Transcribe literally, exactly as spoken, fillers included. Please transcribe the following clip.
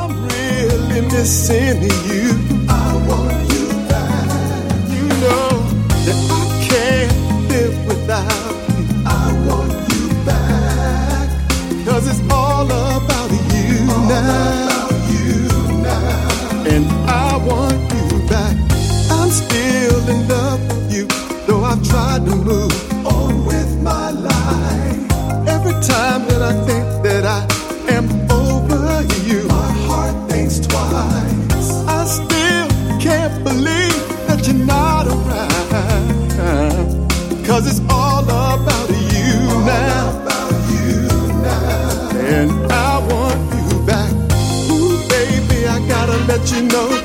I'm really missing you. I want you back. You know that I can't live without you. I want you back. Cause it's all about you all now. About you now. And I want you back. I'm still in love with you, though I've tried to move on with my life. Every time that I think that I am over you, my heart thinks twice. I still can't believe that you're not around. Cause it's all about you all now. About you now. And I want you back. Ooh, baby, I gotta let you know